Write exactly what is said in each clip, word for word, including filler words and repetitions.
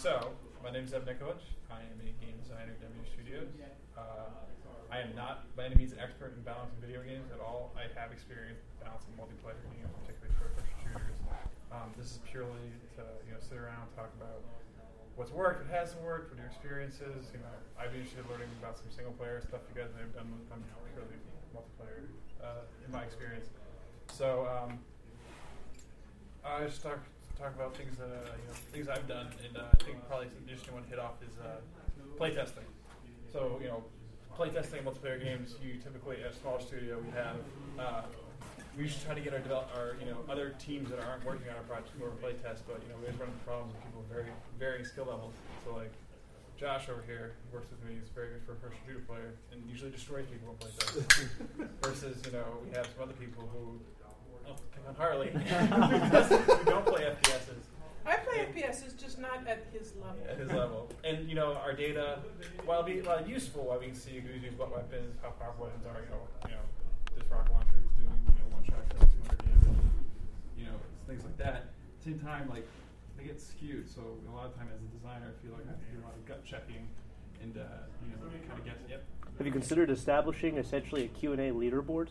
so, my name is Evan Nikolic. I am a game designer at W Studios. Uh, I am not by any means an expert in balancing video games at all. I have experience balancing multiplayer games, particularly first-person shooters. Um, this is purely to you know sit around and talk about what's worked, what hasn't worked, what your experiences. You know, I'd be interested in learning about some single-player stuff you guys may have done with them, purely multiplayer uh, in my experience. So um, I just talk talk about things that uh, you know things I've done, and uh, I think probably an interesting one to hit off is uh, playtesting. So you know, playtesting multiplayer games, you typically at a smaller studio we have. Uh, we usually try to get our, develop, our you know other teams that aren't working on our project to go over playtest, but you know we always run into problems with people with very varying skill levels. So like Josh over here, who works with me, is very good for a first shooter player and usually destroys people in playtest. Versus you know we have some other people who. I'll pick on Harley because we don't play F P Ss. I play F P Ss, just not at his level. At his level. And, you know, our data, while be while useful, while we can see who's used what weapons, how powerful weapons are, you know, you know, this rocket launcher is doing, you know, one shot kills two hundred damage, you know, things like that. At the same time, like, they get skewed. So a lot of time as a designer, I feel like I have to do a lot of gut checking and, uh, you know, kind of get, yep. Have you considered establishing essentially a Q and A leaderboard?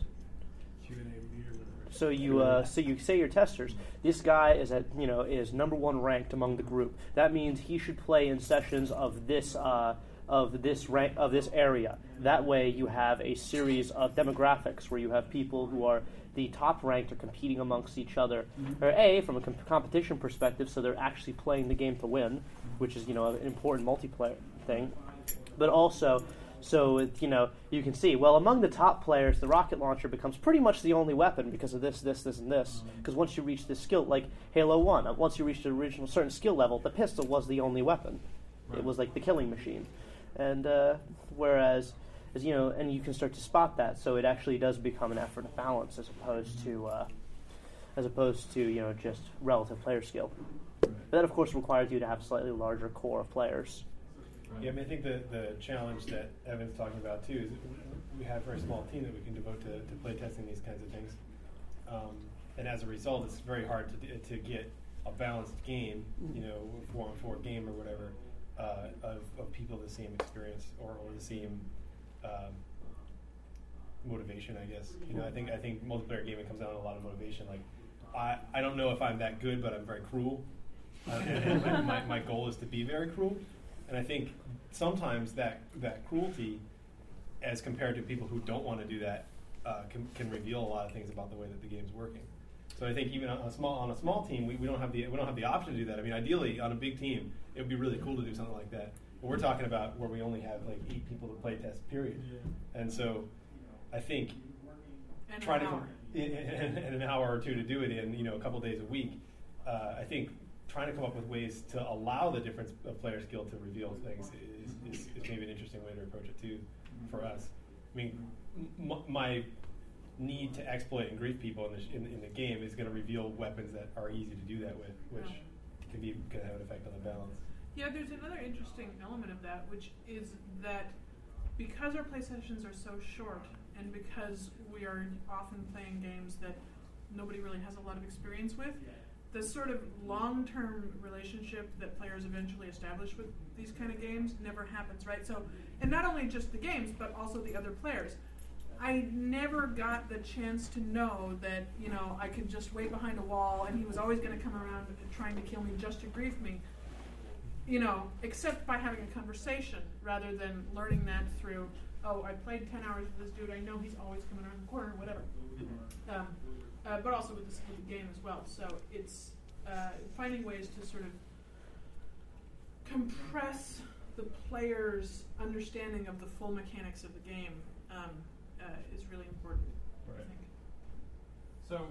Q and A leaderboard. So you, uh, so you say your testers. This guy is at, you know, is number one ranked among the group. That means he should play in sessions of this, uh, of this rank, of this area. That way, you have a series of demographics where you have people who are the top ranked are competing amongst each other. Mm-hmm. Or A, from a comp- competition perspective, so they're actually playing the game to win, which is you know an important multiplayer thing. But also. So, it, you know, you can see, well, among the top players, the rocket launcher becomes pretty much the only weapon because of this, this, this, and this. Because once you reach this skill, like Halo one, once you reach the original certain skill level, the pistol was the only weapon. Right. It was like the killing machine. And uh, whereas, as you know, and you can start to spot that, so it actually does become an effort of balance as opposed to, uh, as opposed to, you know, just relative player skill. But that, of course, requires you to have a slightly larger core of players. Yeah, I mean, I think the, the challenge that Evan's talking about, too, is we have a very small team that we can devote to, to play testing these kinds of things. Um, and as a result, it's very hard to to get a balanced game, you know, four on four game or whatever, uh, of, of people with the same experience or, or the same um, motivation, I guess. You know, I think I think multiplayer gaming comes down to a lot of motivation. Like, I, I don't know if I'm that good, but I'm very cruel. Uh, and and my, my goal is to be very cruel. And I think sometimes that that cruelty, as compared to people who don't want to do that, uh, can, can reveal a lot of things about the way that the game's working. So I think even on a small on a small team, we, we don't have the we don't have the option to do that. I mean, ideally, on a big team, it would be really cool to do something like that. But we're talking about where we only have like eight people to play test, period. Yeah. And so, I think and trying an to hour. in, in, in an hour or two to do it in you know a couple days a week, uh, I think. Trying to come up with ways to allow the difference of player skill to reveal things is, is, is maybe an interesting way to approach it too, for us. I mean, m- my need to exploit and grief people in the, sh- in, in the game is going to reveal weapons that are easy to do that with, which yeah. can be can have an effect on the balance. Yeah, there's another interesting element of that, which is that because our play sessions are so short, and because we are often playing games that nobody really has a lot of experience with. The sort of long-term relationship that players eventually establish with these kind of games never happens, right? So, and not only just the games, but also the other players. I never got the chance to know that, you know, I could just wait behind a wall and he was always going to come around trying to kill me just to grief me, you know, except by having a conversation rather than learning that through, oh, I played ten hours with this dude, I know he's always coming around the corner, whatever. Um, Uh, but also with, this, with the game as well. So it's uh, finding ways to sort of compress the player's understanding of the full mechanics of the game um, uh, is really important, right. I think. So,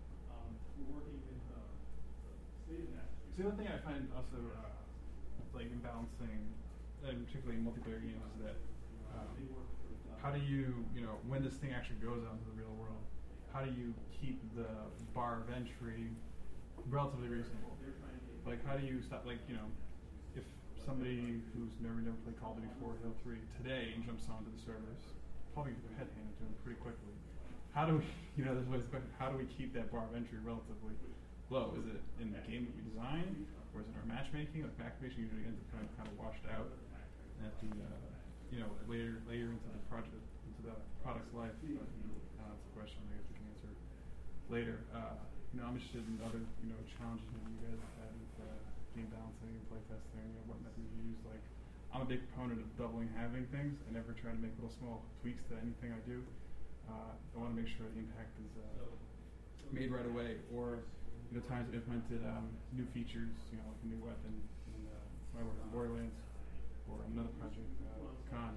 see, one thing I find also uh, like in balancing, and particularly in multiplayer games, is that um, how do you, you know, when this thing actually goes out into the real world, how do you keep the bar of entry relatively reasonable? Like, how do you stop, like, you know, if somebody who's never never played Call of Duty four, Halo three today jumps onto the servers, probably get their head handed to them pretty quickly. How do we, you know, there's always the question, how do we keep that bar of entry relatively low? Is it in the game that we design? Whereas in our matchmaking, like backpacing usually ends up kind of, kind of washed out at the, uh, you know, later later into the project, into the product's life. But, uh, that's a question I guess we can answer later. Uh, you know, I'm interested in other, you know, challenges that you guys have had with uh, game balancing and play testing. You know, what methods you use. Like, I'm a big proponent of doubling, halving things. I never try to make little small tweaks to anything I do. Uh, I want to make sure the impact is uh, made right away, or you know, times I've implemented um, new features, you know, like a new weapon in uh, my work in Borderlands, or another project, uh, Con.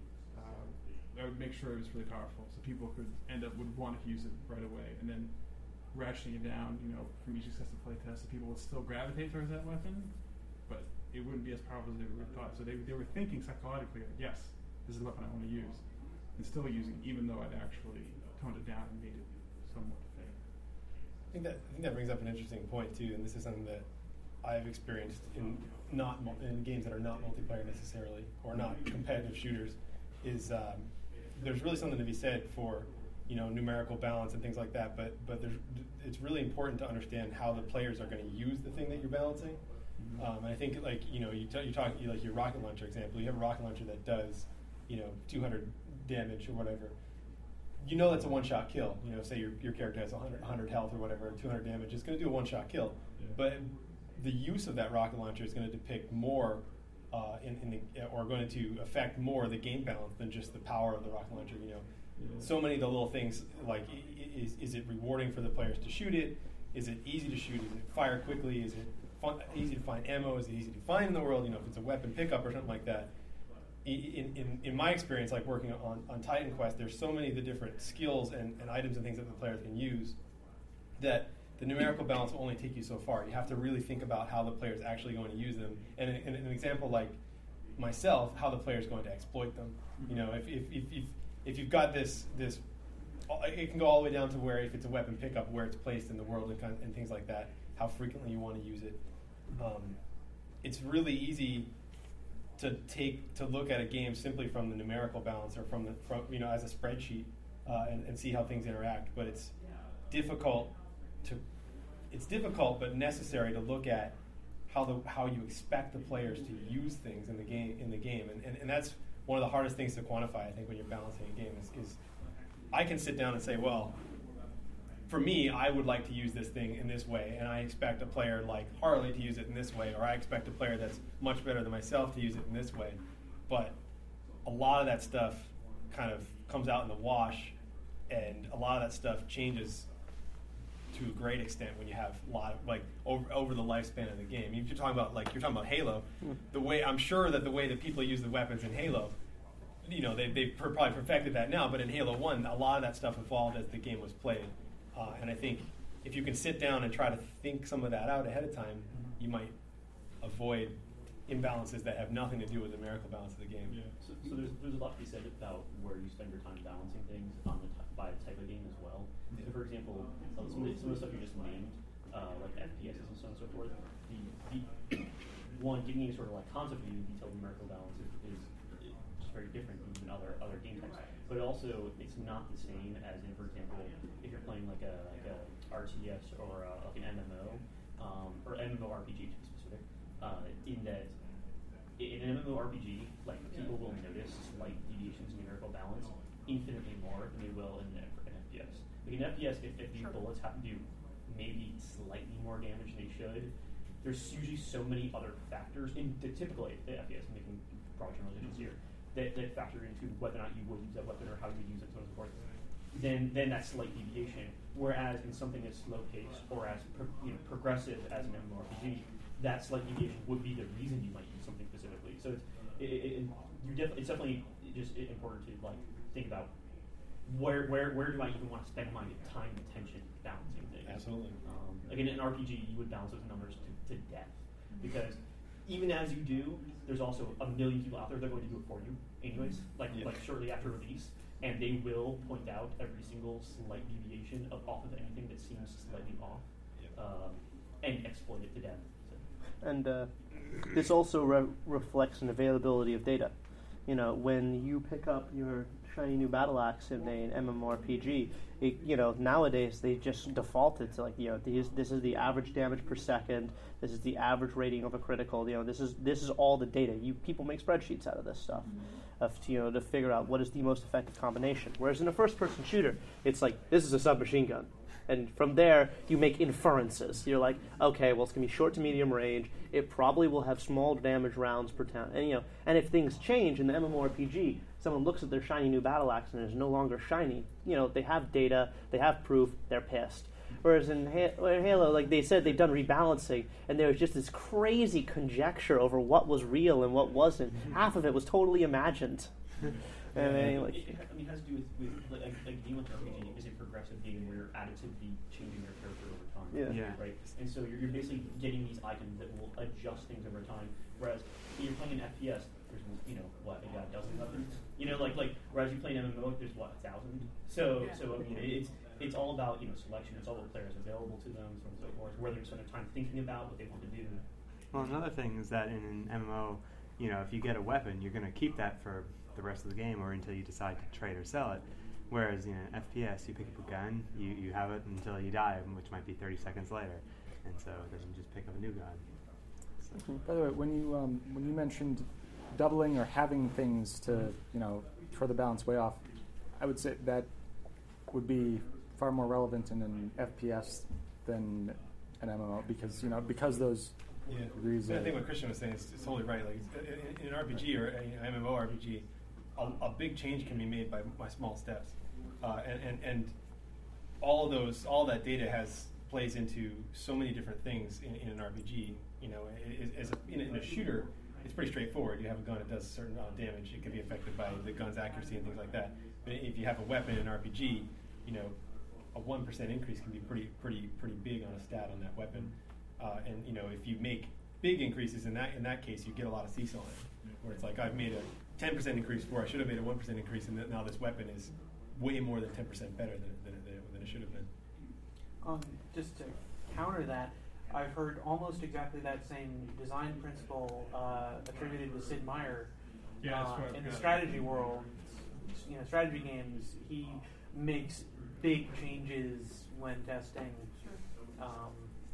Uh, I would make sure it was really powerful, so people could end up would want to use it right away, and then ratcheting it down, you know, from each successive playtest, so people would still gravitate towards that weapon, but it wouldn't be as powerful as they were thought. So they they were thinking psychologically, like, yes, this is the weapon I want to use, and still using, even though I'd actually toned it down and made it somewhat fair. I think that I think that brings up an interesting point too, and this is something that I've experienced in not mul- in games that are not multiplayer necessarily, or not competitive shooters. Is um, there's really something to be said for, you know, numerical balance and things like that, but but there's it's really important to understand how the players are going to use the thing that you're balancing. Mm-hmm. Um, and I think, like, you know, you t- you talk you like your rocket launcher example. You have a rocket launcher that does, you know, two hundred damage or whatever. You know that's a one-shot kill. You know, say your your character has one hundred, one hundred health or whatever, two hundred damage. It's going to do a one-shot kill. Yeah. But the use of that rocket launcher is going to depict more, uh, in, in the, or going to affect more the game balance than just the power of the rocket launcher. You know, yeah. So many of the little things, like, is is it rewarding for the players to shoot it? Is it easy to shoot? Is it fire quickly? Is it fun, easy to find ammo? Is it easy to find in the world? You know, if it's a weapon pickup or something like that. In, in, in my experience, like working on, on Titan Quest, there's so many of the different skills and, and items and things that the players can use that the numerical balance will only take you so far. You have to really think about how the player is actually going to use them. And, in, in an example like myself, how the player is going to exploit them. You know, if if, if, if if you've got this this, it can go all the way down to where if it's a weapon pickup, where it's placed in the world and, kind of, and things like that, how frequently you want to use it. Um, it's really easy to take to look at a game simply from the numerical balance or from the from you know as a spreadsheet uh, and, and see how things interact. But it's difficult to it's difficult but necessary to look at how the how you expect the players to use things in the game in the game and, and, and that's one of the hardest things to quantify, I think, when you're balancing a game is, is I can sit down and say, well, for me, I would like to use this thing in this way, and I expect a player like Harley to use it in this way, or I expect a player that's much better than myself to use it in this way. But a lot of that stuff kind of comes out in the wash, and a lot of that stuff changes to a great extent when you have a lot of, like, over, over the lifespan of the game. If you're talking about, like, you're talking about Halo, the way, I'm sure that the way that people use the weapons in Halo, you know, they, they've probably perfected that now, but in Halo one, a lot of that stuff evolved as the game was played. Uh, and I think if you can sit down and try to think some of that out ahead of time, you might avoid imbalances that have nothing to do with the numerical balance of the game. Yeah. So, so there's there's a lot to be said about where you spend your time balancing things on the t- by type of game as well. Yeah. So for example, some of, the, some of the stuff you just named, uh, like F P Ss and so on and so forth, the, the one giving you sort of like concept view, detailed numerical balance is, is just very different than other other game types. But also, it's not the same as in, for example, if you're playing like a like a R T S or a, like an M M O, um, or MMORPG to be specific, uh, in that in an MMORPG, like, people will notice slight deviations in numerical balance infinitely more than they will in an, an F P S. Like in F P S, if, if these sure. bullets have to do maybe slightly more damage than they should, there's usually so many other factors in the typical F P S, making broad generalizations here, that, that factor into whether or not you would use that weapon or how you would use it, so on and so forth. Then, then that slight deviation. Whereas in something as slow paced or as pro, you know, progressive as an MMORPG, that slight deviation would be the reason you might use something specifically. So it's it, it, it, you def- it's definitely just important to like think about where where where do I even want to spend my time and attention balancing things. Absolutely. Um, again, in an R P G, you would balance those numbers to, to death because even as you do, there's also a million people out there that are going to do it for you anyways. Like yeah. like shortly after release. And they will point out every single slight deviation of off of anything that seems slightly off, yep. uh, and exploit it to death. So. And uh, this also re- reflects an availability of data. You know, when you pick up your shiny new battle axe in a, an MMORPG, it, you know, nowadays they just defaulted to like, you know, these, this is the average damage per second, this is the average rating of a critical, you know, this is this is all the data. You people make spreadsheets out of this stuff, mm-hmm. of you know to figure out what is the most effective combination. Whereas in a first-person shooter, it's like this is a submachine gun. And from there, you make inferences. You're like, okay, well, it's going to be short to medium range. It probably will have small damage rounds per town. And, you know, and if things change in the MMORPG, someone looks at their shiny new battle axe and it is no longer shiny. You know, they have data, they have proof, they're pissed. Whereas in Halo, like they said, they've done rebalancing, and there was just this crazy conjecture over what was real and what wasn't. Half of it was totally imagined. And then, like, it, it, I mean, it has to do with, with like, like game with R P G is a progressive game where you're additively changing your character over time. Yeah. yeah. Right. And so you're, you're basically getting these items that will adjust things over time. Whereas when you're playing an F P S, there's you know what a god dozen weapons. You know, like like whereas you play an M M O, there's what a thousand. So yeah. so I mean, it's it's all about you know selection. It's all what players available to them, so on and so forth. Where they're spending time thinking about what they want to do. Well, another thing is that in an M M O, you know, if you get a weapon, you're going to keep that for the rest of the game or until you decide to trade or sell it. Whereas in you know, F P S, you pick up a gun, you, you have it until you die, which might be thirty seconds later, and so then you just pick up a new gun. So. By the way, when you um, when you mentioned doubling or having things to you know throw the balance way off, I would say that would be far more relevant in an F P S than an M M O because you know because those yeah. degrees. I think what Christian was saying is, is totally right. Like in, in an R P G or an MMORPG, a, a big change can be made by, by small steps, uh, and, and and all of those all that data has plays into so many different things in, in an R P G. You know, as a, in, a, in a shooter, it's pretty straightforward. You have a gun that does a certain amount of damage. It can be affected by the gun's accuracy and things like that. But if you have a weapon in an R P G, you know, a one percent increase can be pretty, pretty, pretty big on a stat on that weapon. Uh, and you know, if you make big increases in that, in that case, you get a lot of seesaw on it, where it's like I've made a ten percent increase before I should have made a one percent increase, and now this weapon is way more than ten percent better than than, than, than it should have been. Um, just to counter that, I've heard almost exactly that same design principle uh, attributed to Sid Meier Yeah, uh, that's in the right. strategy world. You know, strategy games. He makes big changes when testing. Um,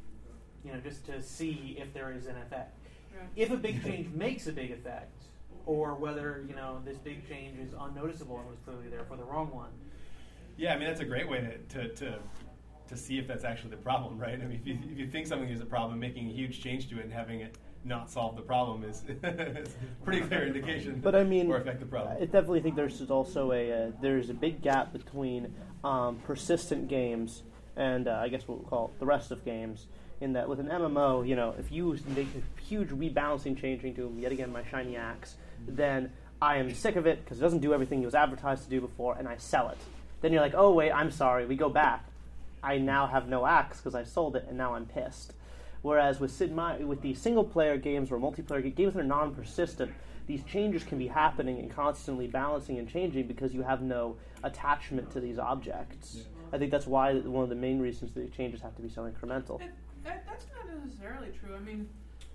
you know, just to see if there is an effect. Right. If a big change makes a big effect, or whether you know this big change is unnoticeable and was clearly there for the wrong one. Yeah, I mean that's a great way to to, to to see if that's actually the problem, right? I mean, if you, if you think something is a problem, making a huge change to it and having it not solve the problem is, is a pretty clear indication. But I mean, or affect the problem. I definitely think there's also a uh, there's a big gap between um, persistent games and uh, I guess what we'll call the rest of games. In that, with an M M O, you know, if you make a huge rebalancing change into yet again my shiny axe, then I am sick of it because it doesn't do everything it was advertised to do before, and I sell it. Then you're like, oh wait, I'm sorry. We go back. I now have no axe because I sold it, and now I'm pissed. Whereas with Sid Meier, with the single-player games or multiplayer games that are non-persistent, these changes can be happening and constantly balancing and changing because you have no attachment to these objects. Yeah. I think that's why one of the main reasons the changes have to be so incremental. It, that, that's not necessarily true. I mean,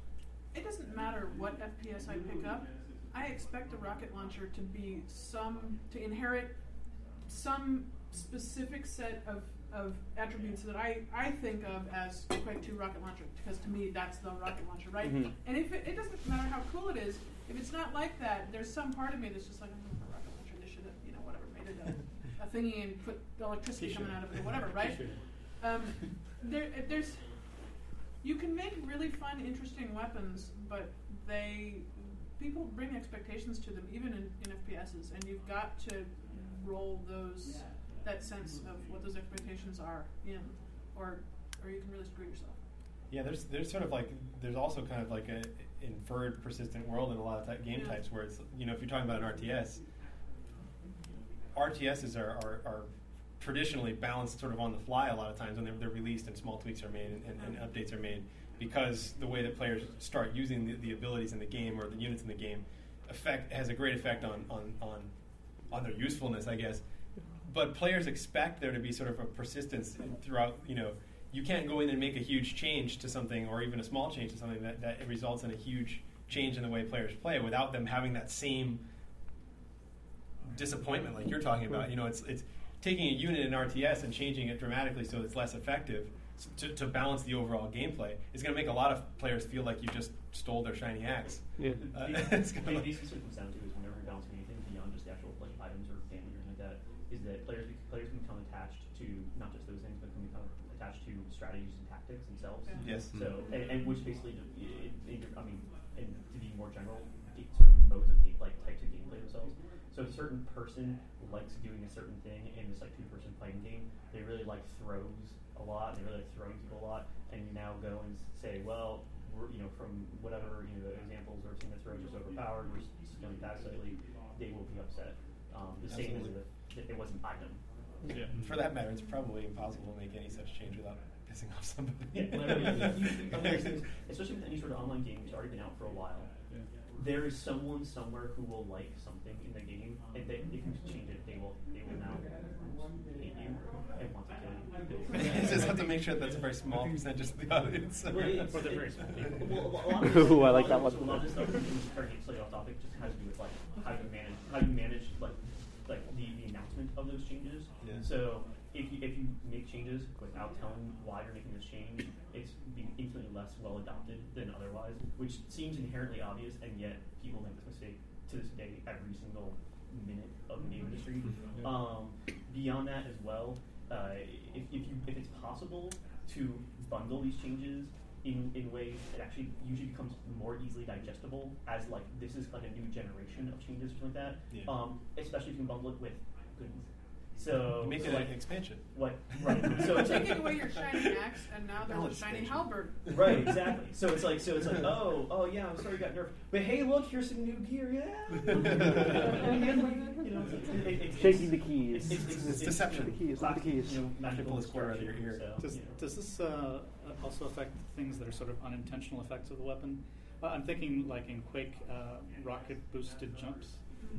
it doesn't matter what F P S I pick up. I expect a rocket launcher to be some to inherit some specific set of of attributes that I, I think of as Quake two rocket launcher, because to me that's the rocket launcher, right? Mm-hmm. And if it, it doesn't matter how cool it is, if it's not like that, there's some part of me that's just like, I'm going for a rocket launcher. They should have, you know, whatever, made it a, a thingy and put the electricity coming out of it or whatever, right? Um, there, there's, you can make really fun, interesting weapons, but they, people bring expectations to them, even in, in F P S's, and you've got to roll those. That sense of what those expectations are in, or or you can really screw yourself. Yeah, there's there's sort of like there's also kind of like a inferred persistent world in a lot of type game yeah. types where it's, you know, if you're talking about an R T S, R T Ss are, are, are traditionally balanced sort of on the fly a lot of times when they're, they're released and small tweaks are made and, and, and updates are made, because the way that players start using the, the abilities in the game or the units in the game effect has a great effect on on on, on their usefulness, I guess. But players expect there to be sort of a persistence throughout, you know, you can't go in and make a huge change to something or even a small change to something that, that results in a huge change in the way players play without them having that same disappointment, like you're talking about. You know, it's it's taking a unit in R T S and changing it dramatically so it's less effective to, to balance the overall gameplay is going to make a lot of players feel like you just stole their shiny axe. Yeah. Uh, The- it's the- gonna the issue comes down to is whenever you're balancing anything beyond just the actual like items or damage or anything like that, is that players be- players can become attached to not just those things, but can become attached to strategies and tactics themselves. Yeah. Yes. So, and, and which basically, it, it, I mean, and to be more general, ga- certain modes of game, like types of gameplay themselves. So, if a certain person likes doing a certain thing in this like two-person fighting game, they really like throws a lot. They really like throwing people a lot, and you now go and say, well, we're, you know, from whatever you know examples or team that throws is overpowered, we're scaling back slightly. They will be upset. Um, the same as Absolutely. if it was an item. Yeah. For that matter, it's probably impossible to make any such change without pissing off somebody. Yeah, literally, you, you, I mean, there's things- especially with any sort of online game that's already been out for a while. Yeah. There is someone somewhere who will like something in the game, and they, they can change it. They will they will now hate you and want to kill you. You just have to make sure that's a very small percentage of the audience. Well, it's- For the very small people. Well, a lot of this- Ooh, I like a that lot one. of this- A lot of this stuff, starting to get slightly off topic, just has to do with like how you manage how you manage like like the, the announcement of those changes. Yeah. So if you if you make changes without telling why you're making this change, it's being infinitely less well adopted than otherwise, which seems inherently obvious, and yet people make this mistake to this day every single minute of the game industry. Um, beyond that as well, uh, if, if you if it's possible to bundle these changes in, in ways that actually usually becomes more easily digestible as like this is like a new generation of changes or something like that. Yeah. Um, especially if you can bundle it with goodies. So You make so it like, an expansion. what right. So We're it's like, taking away your shiny axe, and now No, there's a it's shiny expansion. halberd. right, exactly. So it's like so it's like, oh, oh yeah, I'm sorry you got nerfed. But hey look, here's some new gear, yeah. And, like, you know, it's, it, it, it's, Shaking the keys. It's, it's, it's, It's deception. The keys, classic, the keys. You know, magical pull the square out of your construction, ear. so, Does, you know. does this uh, also affect things that are sort of unintentional effects of the weapon? Uh, I'm thinking like in Quake, uh, rocket boosted jumps.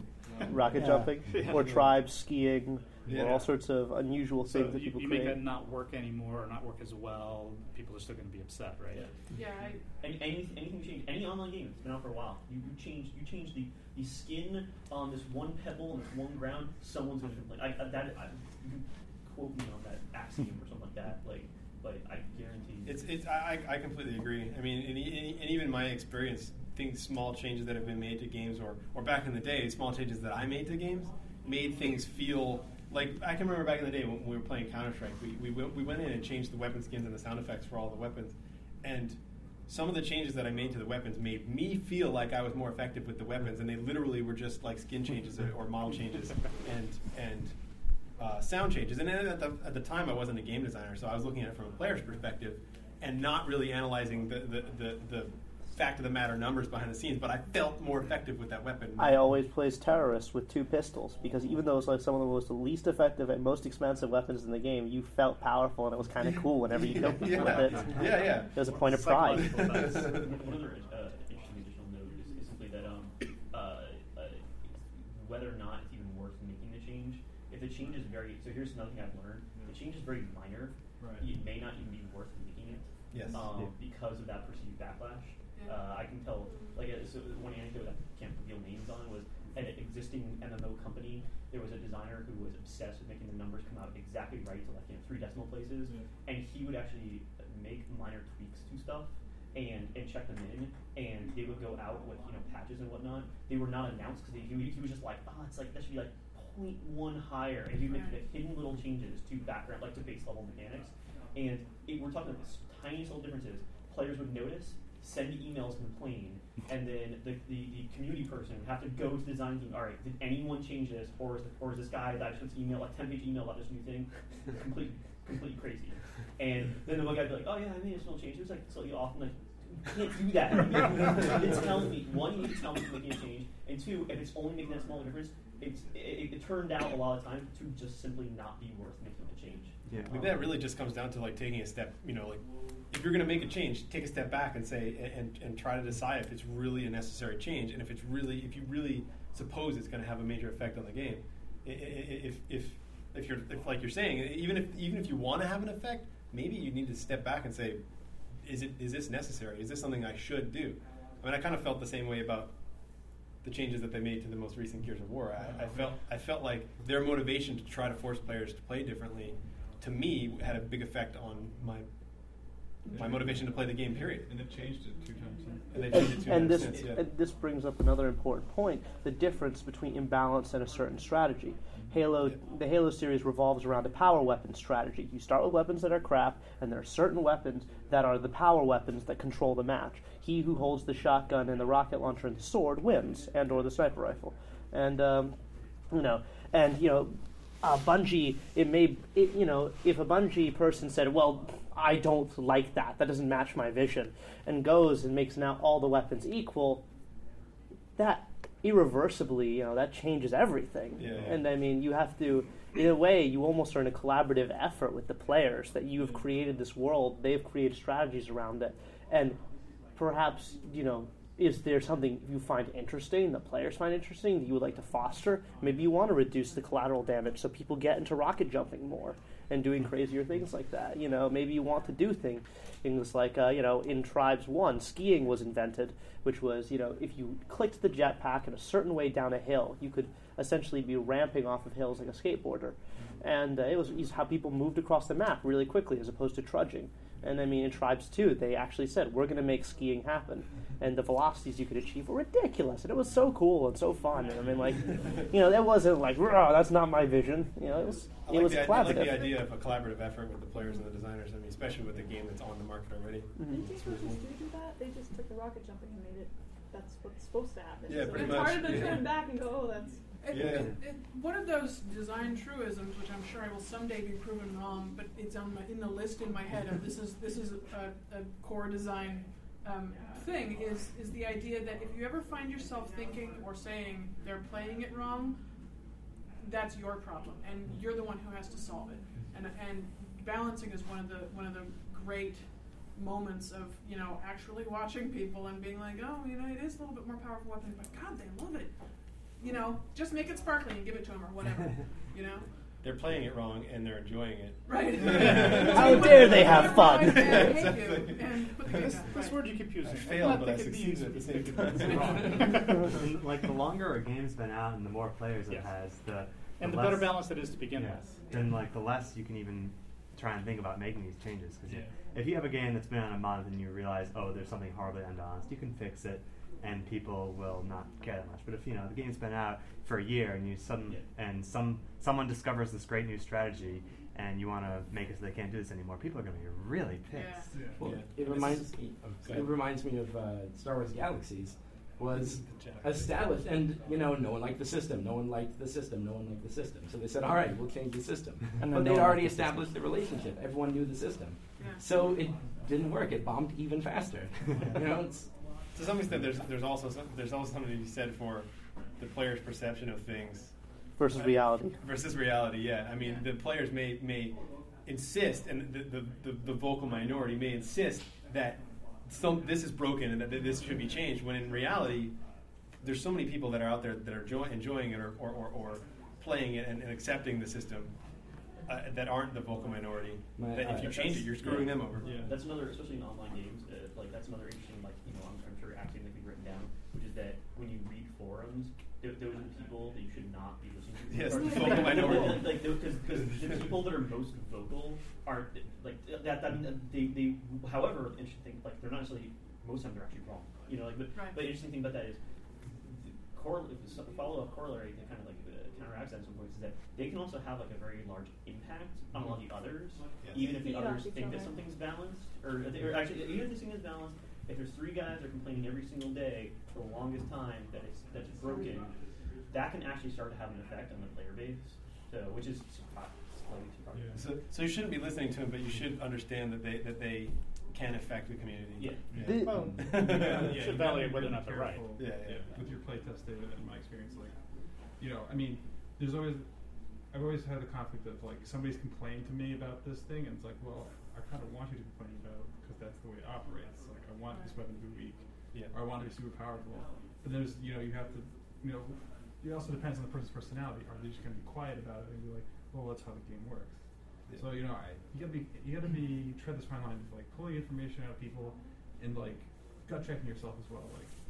Rocket Yeah. jumping, Yeah. or tribes skiing, Yeah. or all sorts of unusual So things that you, people you create. make that not work anymore or not work as well. People are still going to be upset, right? Yeah. Yeah, I, Any, any, anything change, any online game that's been out for a while, you, you change you change the, the skin on this one pebble on this one ground, someone's going to complain. I, I, that, I, you can quote me on that axiom or something like that, like, but I guarantee you. It's it's I, I completely agree. I mean, and, e- and even my experience, things small changes that have been made to games, or or back in the day, small changes that I made to games, made things feel like I can remember back in the day when we were playing Counter Strike. We we went- we went in and changed the weapon skins and the sound effects for all the weapons, and some of the changes that I made to the weapons made me feel like I was more effective with the weapons, and they literally were just like skin changes or, or model changes and and. Uh, sound changes, and then at the, at the time I wasn't a game designer, so I was looking at it from a player's perspective, and not really analyzing the the, the, the fact of the matter numbers behind the scenes. But I felt more effective with that weapon. I always plays terrorists with two pistols because even though it's like some of the most least effective and most expensive weapons in the game, you felt powerful and it was kind of cool whenever you killed people yeah. with it. yeah, yeah. It was a point of pride. One other uh, interesting additional note is, is simply that um, uh, uh, whether or not it's even worth making the change, if the change is very, so here's another thing I've learned, the change is very minor, Right. it may not even be worth making it. Yes. Um, Yeah. because of that perceived backlash. Yeah. Uh, I can tell, like, uh, so one anecdote I can't reveal names on was at an existing M M O company, there was a designer who was obsessed with making the numbers come out exactly right to like, you know, three decimal places, Yeah. and he would actually make minor tweaks to stuff and, and check them in, and they would go out with, you know, patches and whatnot. They were not announced because he, he was just like, oh, it's like, that should be like zero point one higher, and he would make Right. the hidden little changes to background, like to base level mechanics. And it, we're talking about the tiniest little differences. Players would notice, send emails, complain, and then the, the, the community person would have to go to the design team. All right, did anyone change this, or is, the, or is this guy that actually email a ten-page email about this new thing complete, completely crazy? And then the one guy would be like, oh yeah, I made a small change. It was like slightly off. I'm like, you can't do that. You need to tell me, one, you need to tell me you're making a change, and two, if it's only making that small difference, it's it, it turned out a lot of times to just simply not be worth making a change. Yeah. I mean, that really just comes down to like taking a step. You know, like if you're going to make a change, take a step back and say and, and try to decide if it's really a necessary change, and if it's really if you really suppose it's going to have a major effect on the game. I- I- If if if you're if like you're saying, even if even if you want to have an effect, maybe you need to step back and say, is it is this necessary? Is this something I should do? I mean, I kind of felt the same way about the changes that they made to the most recent Gears of War. I, I felt I felt like their motivation to try to force players to play differently, to me, had a big effect on my my motivation to play the game. Period. And they've changed it two times since. And they changed it two and times this since. Yeah. and this brings up another important point: the difference between imbalance and a certain strategy. Halo, Yeah. the Halo series revolves around a power weapon strategy. You start with weapons that are crap, and there are certain weapons that are the power weapons that control the match. He who holds the shotgun and the rocket launcher and the sword wins, and or the sniper rifle. And um, you know, and you know, uh, Bungie. It may, it, you know, if a Bungie person said, "Well, I don't like that. That doesn't match my vision," and goes and makes now all the weapons equal, that irreversibly, you know, that changes everything. Yeah, yeah. And I mean, you have to, in a way, you almost are in a collaborative effort with the players that you have created this world. They've created strategies around it, and perhaps, you know, is there something you find interesting, the players find interesting, that you would like to foster? Maybe you want to reduce the collateral damage so people get into rocket jumping more and doing crazier things like that. You know, maybe you want to do thing, things like, uh, you know, in Tribes one, skiing was invented, which was, you know, if you clicked the jetpack in a certain way down a hill, you could essentially be ramping off of hills like a skateboarder. And uh, it was it's how people moved across the map really quickly as opposed to trudging. And I mean, in Tribes two, they actually said, we're going to make skiing happen. And the velocities you could achieve were ridiculous. And it was so cool and so fun. And I mean, like, you know, that wasn't like, oh, that's not my vision. You know, it was, I it like was the, I collaborative. like the idea of a collaborative effort with the players and the designers. I mean, especially with the game that's on the market already. Mhm. Did Gears Forces do do that? They just took the rocket jumping and made it. That's what's supposed to happen. Yeah, so pretty it's much. harder than Yeah. turn back and go, oh, that's. It, Yeah. it, it, one of those design truisms, which I'm sure I will someday be proven wrong, but it's on my, in the list in my head of this is this is a, a core design um, thing, is is the idea that if you ever find yourself thinking or saying they're playing it wrong, that's your problem, and you're the one who has to solve it. And and balancing is one of the one of the great moments of, you know, actually watching people and being like, oh, you know, it is a little bit more powerful weapon, but God, they love it. You know, just make it sparkly and give it to them or whatever. You know, They're playing it wrong and they're enjoying it. right? How dare they have fun? And hate you and put the game down. This Right. word you keep using. I failed, Not but I think it succeeded means- at the same it's time. wrong. And, like the longer a game's been out and the more players it Yes. has, the, And the less, better balance it is to begin yeah, with. then like the less you can even try and think about making these changes. Because Yeah. if you have a game that's been out a month and you realize, oh, there's something horribly unbalanced, you can fix it, and people will not care that much. But if you know the game's been out for a year and you sudden Yeah. and some someone discovers this great new strategy and you want to make it so they can't do this anymore, people are going to be really pissed. Yeah. Well, Yeah. it This reminds is- me. oh, go It ahead. reminds me of uh, Star Wars Galaxies. Was The chapter. established, and you know, no one liked the system. No one liked the system. No one liked the system. So they said, "All right, we'll change the system." And then but no they'd one already liked the established the relationship. Everyone knew the system. Yeah. So it didn't work. It bombed even faster. you know, it's, To some extent, there's there's also some, there's also something to be said for the player's perception of things Versus reality. versus reality. Yeah, I mean, Yeah. the players may may insist, and the the, the, the vocal minority may insist that some this is broken and that th- this should be changed. When in reality, there's so many people that are out there that are jo- enjoying it or or, or, or playing it and, and accepting the system uh, that aren't the vocal minority. My- that if uh, you change it, you're screwing them over. Yeah. That's another, especially in online games, uh, like that's another interesting, like, you know, I'm, I'm sure axiom that can be written down, which is that when you read forums, th- those are the people that you should not be listening to. Yes, Or- the vocal minority. Like, because the people that are most vocal aren't like that. I mean, they, they. However, the interesting thing, like, they're not necessarily. Most times they're actually wrong. You know, like, but, Right. but the interesting thing about that is, cor- follow up corollary that kind of like uh, counteracts that at some points is that they can also have like a very large impact on a lot of the others, Yes. even if the Feed off others each think that other. something's balanced, or, or actually even if something is balanced. If there's three guys that are complaining every single day for the longest time that it's that it's broken, that can actually start to have an effect on the player base. So, which is surpri- slightly surprising. Yeah. So, so you shouldn't be listening to them, but you should understand that they that they can affect the community. Yeah. The- Well, Yeah, you yeah, should you validate gotta be whether or really not they're right. careful, Yeah, yeah. With your playtest data, in my experience, like, you know, I mean, there's always, I've always had the conflict of like somebody's complained to me about this thing, and it's like, well, I kind of want you to complain about it because that's the way it operates. Like, I want this weapon to be weak, Yeah. or I want it to be super powerful. But there's, you know, you have to, you know, it also depends on the person's personality. Are they just going to be quiet about it and be like, well, that's how the game works? Yeah. So you know, I, you gotta be, you gotta be tread this fine line of like pulling information out of people and like gut checking yourself as well. Like,